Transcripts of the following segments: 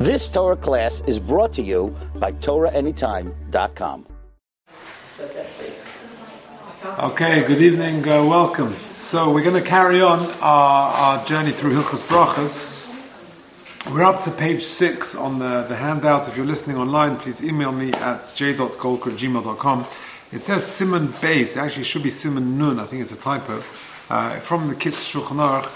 This Torah class is brought to you by TorahAnytime.com. Okay, good evening, welcome. So we're going to carry on our journey through Hilchos Brachos. We're up to page 6 on the handout. If you're listening online, please email me at j.golker@gmail.com. It says Siman Beis. It actually should be Siman Nun. I think it's a typo. From the Kitzur Shulchan Aruch.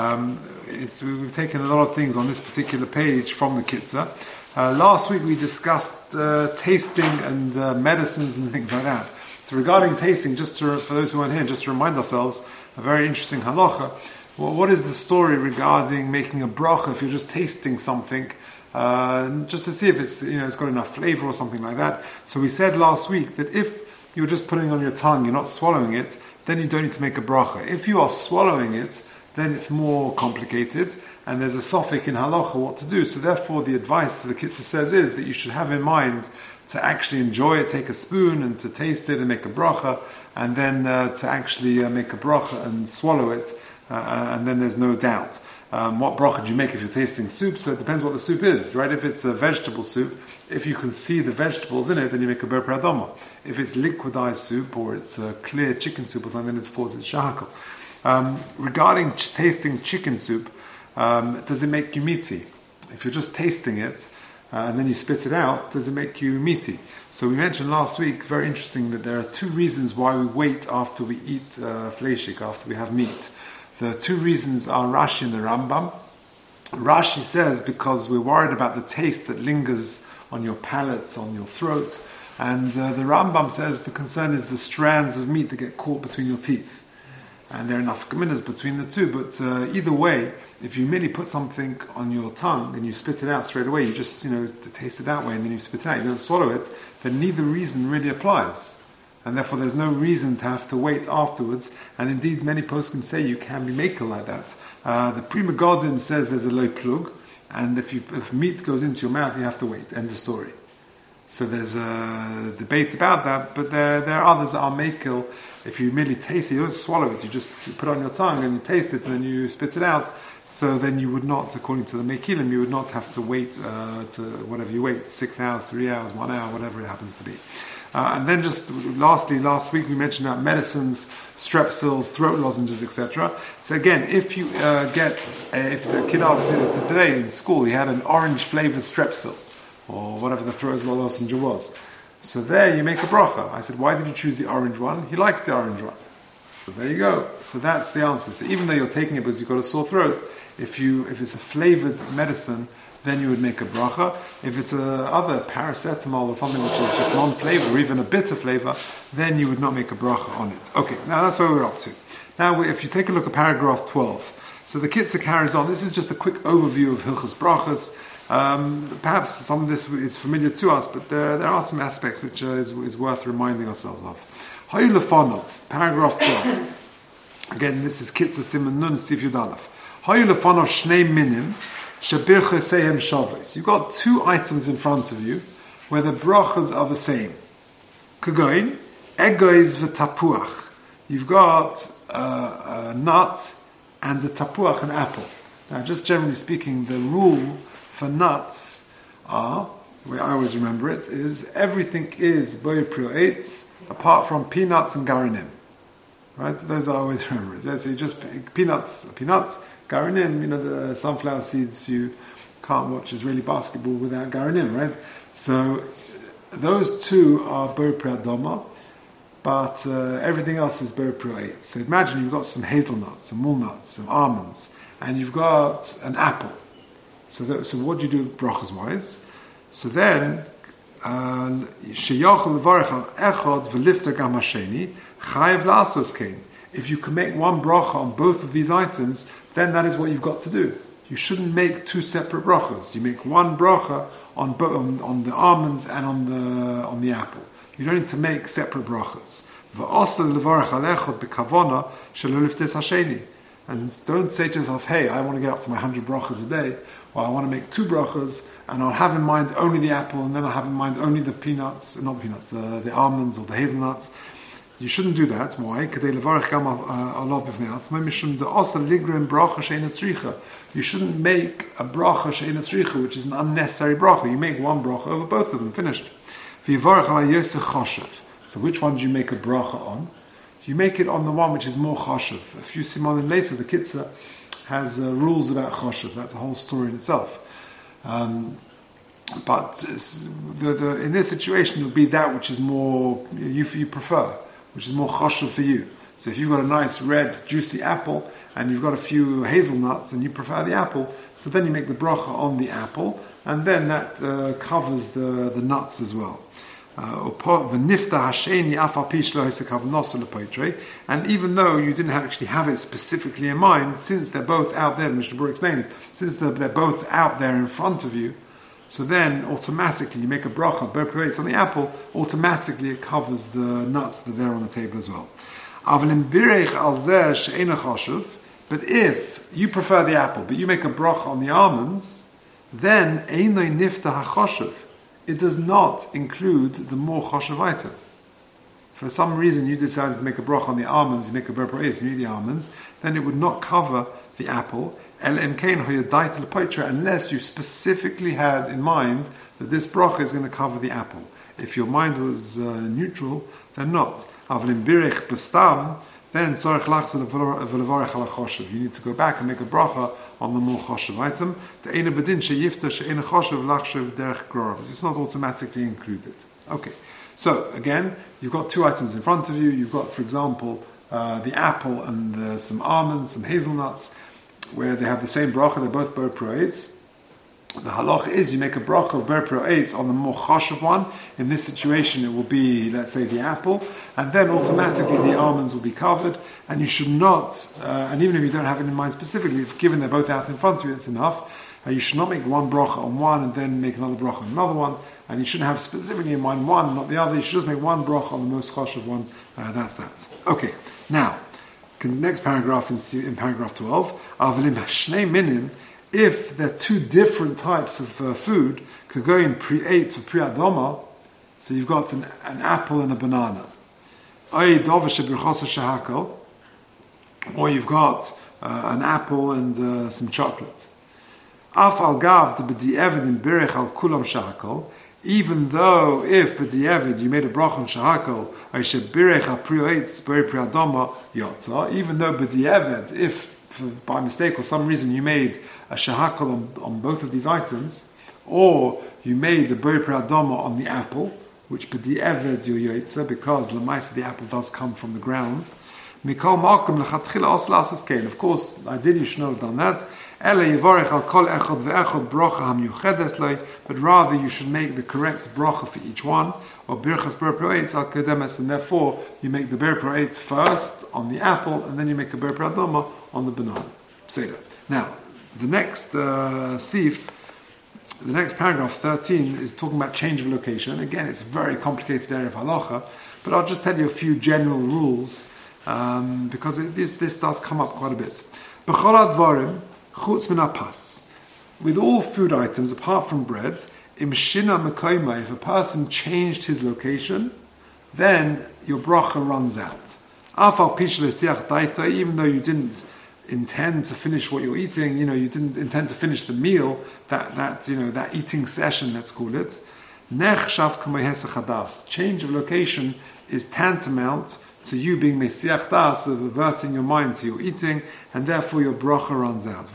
We've taken a lot of things on this particular page from the Kitzur. Last week we discussed tasting and medicines and things like that. So regarding tasting, for those who weren't here, just to remind ourselves, a very interesting halacha. Well, what is the story regarding making a bracha if you're just tasting something, just to see if it's got enough flavor or something like that? So we said last week that if you're just putting it on your tongue, you're not swallowing it, then you don't need to make a bracha. If you are swallowing it, then it's more complicated, and there's a sophic in halacha what to do. So therefore, the advice the Kitzur says is that you should have in mind to actually enjoy it, take a spoon and to taste it and make a bracha, and then to actually make a bracha and swallow it, and then there's no doubt. What bracha do you make if you're tasting soup? So it depends what the soup is, right? If it's a vegetable soup, if you can see the vegetables in it, then you make a ber pradama. If it's liquidized soup or it's a clear chicken soup or something, then it's shahakal. Regarding tasting chicken soup, does it make you meaty? If you're just tasting it, and then you spit it out, does it make you meaty? So we mentioned last week, very interesting, that there are 2 reasons why we wait after we eat fleishik, after we have meat. The 2 reasons are Rashi and the Rambam. Rashi says because we're worried about the taste that lingers on your palate, on your throat, and the Rambam says the concern is the strands of meat that get caught between your teeth. And there are enough nafkaminas between the 2, but either way, if you merely put something on your tongue and you spit it out straight away, you just taste it that way and then you spit it out, you don't swallow it, then neither reason really applies. And therefore there's no reason to have to wait afterwards. And indeed many poskim say you can be makel like that. The Pri Megadim says there's a low plug, and if meat goes into your mouth you have to wait. End of story. So there's a debate about that, but there are others that are makel. If you merely taste it, you don't swallow it, you just put it on your tongue and you taste it and then you spit it out. So then you would not, according to the Mekilim, you would not have to wait to whatever you wait, 6 hours, 3 hours, 1 hour, whatever it happens to be. And then just lastly, last week we mentioned about medicines, strepsils, throat lozenges, etc. So again, if you if a kid asks me today in school, he had an orange flavored strepsil, or whatever the throat lozenge was. So there you make a bracha. I said, why did you choose the orange one? He likes the orange one. So there you go. So that's the answer. So even though you're taking it because you've got a sore throat, if it's a flavored medicine, then you would make a bracha. If it's other paracetamol or something which is just non-flavor, or even a bitter flavor, then you would not make a bracha on it. Okay, now that's where we're up to. Now if you take a look at paragraph 12, so the Kitzur carries on. This is just a quick overview of Hilchos Brachos. Perhaps some of this is familiar to us, but there are some aspects which is worth reminding ourselves of. Hayu lefanov, paragraph 12. Again, this is Kitzur Siman Nun Sif Yud Aleph. Hayu lefanov shnei minim shabircha sehem shavos. You've got 2 items in front of you where the brachas are the same. Kagoin, egois v'tapuach. You've got a nut and the tapuach, an apple. Now, just generally speaking, the rule for nuts are, the way I always remember it, is everything is boy prio apart from peanuts and garinim. Right? Those I always remember it. So you just peanuts, garinim, the sunflower seeds you can't watch Israeli basketball without garinim, right? So those 2 are boy prio but everything else is boy prio. So imagine you've got some hazelnuts, some walnuts, some almonds, and you've got an apple. So what do you do brachas wise? So then, if you can make one bracha on both of these items, then that is what you've got to do. You shouldn't make 2 separate brachas. You make one bracha on the almonds and on the apple. You don't need to make separate brachas. And don't say to yourself, hey, I want to get up to my 100 brachas a day, or I want to make 2 brachas, and I'll have in mind only the apple, and then I'll have in mind only the peanuts, not the peanuts, the almonds or the hazelnuts. You shouldn't do that. Why? You shouldn't make a bracha she'ein tzricha, which is an unnecessary bracha. You make one bracha over both of them. Finished. So which one do you make a bracha on? You make it on the one which is more choshev. A few simonim later, the Kitzur has rules about choshev. That's a whole story in itself. But in this situation, it would be that which is more you prefer, which is more choshev for you. So if you've got a nice red juicy apple and you've got a few hazelnuts and you prefer the apple, so then you make the bracha on the apple, and then that covers the nuts as well. And even though you didn't actually have it specifically in mind, since they're both out there, the Mishnah Berurah explains, since they're both out there in front of you, so then automatically you make a bracha, on the apple, automatically it covers the nuts that are there on the table as well. But if you prefer the apple, but you make a bracha on the almonds, then it does not include the more choshev item. For some reason you decided to make a bracha on the almonds, you make a berpereis, you eat the almonds, then it would not cover the apple, unless you specifically had in mind that this bracha is going to cover the apple. If your mind was neutral, then not. Then you need to go back and make a bracha on the more choshev item. It's not automatically included. Okay, so again, you've got two items in front of you. You've got, for example, the apple and some almonds, some hazelnuts, where they have the same bracha. They're both ber pro'etz. The halach is you make a bracha of ber pro'etz on the more choshev one. In this situation, it will be, let's say, the apple, and then automatically the almonds will be covered. And you should not, and even if you don't have it in mind specifically, if given they're both out in front of you, it's enough. You should not make one bracha on one and then make another bracha on another one. And you shouldn't have specifically in mind one, not the other. You should just make one bracha on the most choshev one. That's that. Okay, now, the next paragraph in paragraph 12, if they're two different types of food, could go in pre-8 or pre-adoma, so you've got an apple and a banana. Or you've got an apple and some chocolate. Even though if b'di'evid you made a bracha on shahakol, even though b'di'evid, if by mistake or some reason you made a shahakol on both of these items, or you made the b'rei pri'adama on the apple, which b'di'evid your yotza, because l'maisa the apple does come from the ground. Mikol malkum lechatchila os lasas kein. Of course, ideally you should not have done that. But rather you should make the correct bracha for each one, or birchas ber pro'etz al kedemes, and therefore you make the ber pro'etz first on the apple, and then you make a ber pri'adama on the banana. Seder. Now, the next sif, the next paragraph 13 is talking about change of location. Again, it's a very complicated area of halacha, but I'll just tell you a few general rules because this does come up quite a bit. B'chol advarim chutz min hapas. With all food items apart from bread, im shina mekoima, if a person changed his location, then your bracha runs out. Afal pish le'siach daita, even though you didn't intend to finish what you're eating, you didn't intend to finish the meal, that eating session, let's call it. Nechshav k'may hesach hadas. Change of location is tantamount to you being mesiach das, of averting your mind to your eating, and therefore your bracha runs out.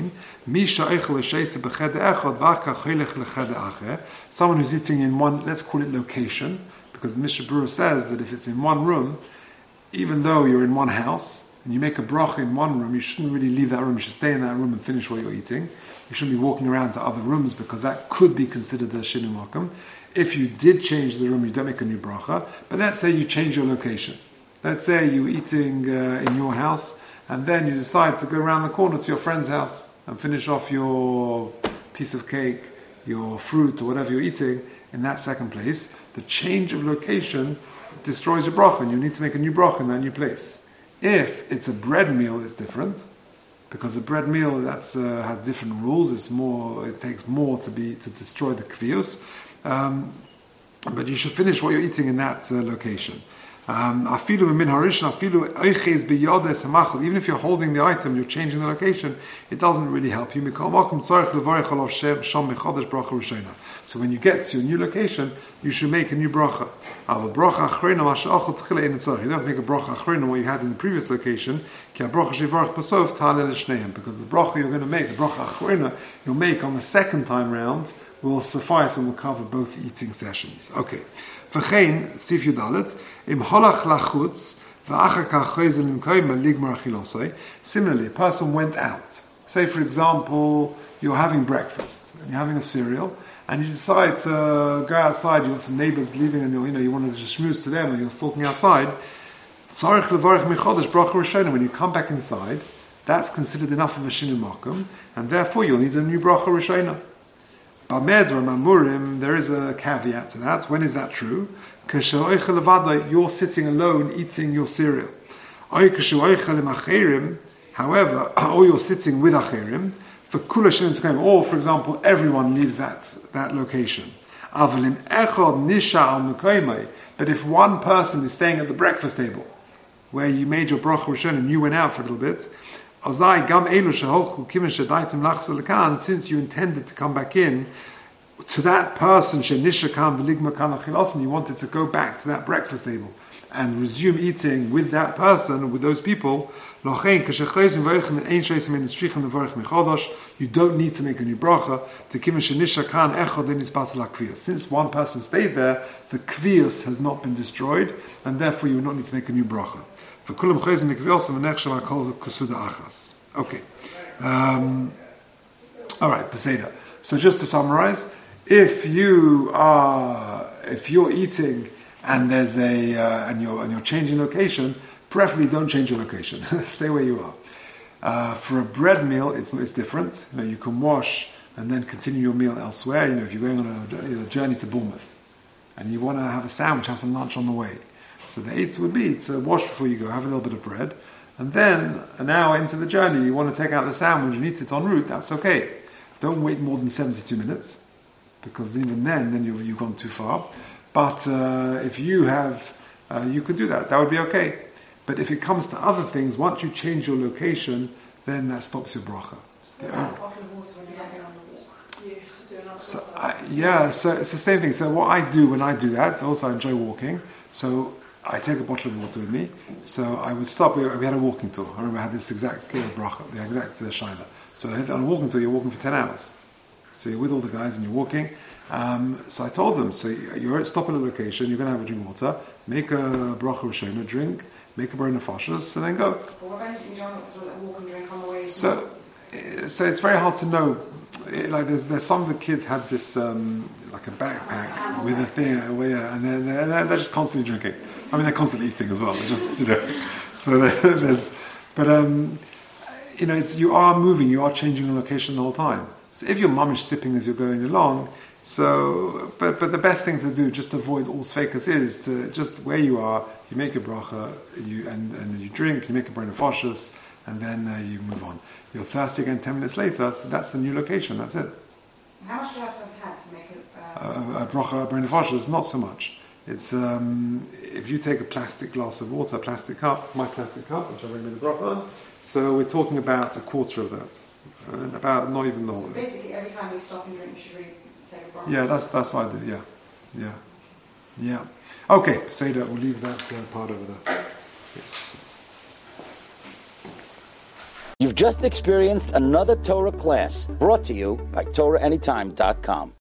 Someone who's eating in one, let's call it location, because the Mishnah Berurah says that if it's in one room, even though you're in one house, and you make a bracha in one room, you shouldn't really leave that room. You should stay in that room and finish what you're eating. You shouldn't be walking around to other rooms, because that could be considered a shinu makom. If you did change the room, you don't make a new bracha. But let's say you change your location. Let's say you're eating in your house, and then you decide to go around the corner to your friend's house and finish off your piece of cake, your fruit, or whatever you're eating in that second place. The change of location destroys your bracha, and you need to make a new bracha in that new place. If it's a bread meal, it's different, because a bread meal has different rules. It takes more to destroy the kvius. But you should finish what you're eating in that location. Even if you're holding the item, you're changing the location, it doesn't really help you. So when you get to your new location, you should make a new bracha. You don't make a bracha achrona what you had in the previous location, because the bracha you're going to make, the bracha achrona you'll make on the second time round, will suffice and will cover both eating sessions. Okay. V'chein, Sif Yudalet, im holach lachutz, v'achar kach choyzel im koyma ligmar achilosoi. Similarly, a person went out. Say, for example, you're having breakfast, and you're having a cereal, and you decide to go outside, you've got some neighbors leaving, and you want to just schmooze to them, and you're stalking outside. Tzarich levarech michodesh bracha rishona. When you come back inside, that's considered enough of a shinu makom, and therefore you'll need a new bracha rishona. There is a caveat to that. When is that true? You're sitting alone eating your cereal. However, or you're sitting with acherim, or for example, everyone leaves that location. But if one person is staying at the breakfast table, where you made your bracha rishon and you went out for a little bit, since you intended to come back in, to that person, you wanted to go back to that breakfast table and resume eating with that person, with those people, you don't need to make a new bracha. Since one person stayed there, the kviyas has not been destroyed, and therefore you will not need to make a new bracha. Okay. All right, Peseda. So just to summarize, if you're eating and there's and you're changing location, preferably don't change your location. Stay where you are. For a bread meal, it's different. You can wash and then continue your meal elsewhere. If you're going on a journey to Bournemouth and you want to have a sandwich, have some lunch on the way. So the eights would be to wash before you go, have a little bit of bread, and then an hour into the journey, you want to take out the sandwich and eat it en route. That's okay. Don't wait more than 72 minutes, because even then you've gone too far. But if you have, you could do that. That would be okay. But if it comes to other things, once you change your location, then that stops your bracha. So it's the same thing. So what I do when I do that, also I enjoy walking. So I take a bottle of water with me. So I would stop. We had a walking tour. I remember I had this exact bracha, the exact shaila. So on a walking tour, you're walking for 10 hours. So you're with all the guys and you're walking. So I told them, so you're stop at a location, you're going to have a drink of water, make a bracha rishona, drink, make a burn of fashas, and then go. But what about if you don't want to walk and drink on the way? So it's very hard to know. There's some of the kids had this like a backpack with a thing, and they're just constantly drinking. I mean, they're constantly eating as well. They're just so there's, but you are moving, you are changing the location the whole time. So if your mum is sipping as you're going along, but the best thing to do, just to avoid all sfeikas, is to just where you are, you make a bracha, and you drink, you make a brain of fashas, and then you move on. You're thirsty again 10 minutes later, so that's a new location, that's it. How much do you have to have had to make a bracha, a brain of fashas? Not so much. It's if you take a plastic glass of water, a plastic cup, my plastic cup, which I bring in the bracha on, so we're talking about a quarter of that. About not even the whole. So basically, every time you stop and drink, you should say a bracha. Yeah, that's what I do. Yeah. Okay, say that. We'll leave that part over there. You've just experienced another Torah class brought to you by TorahAnytime.com.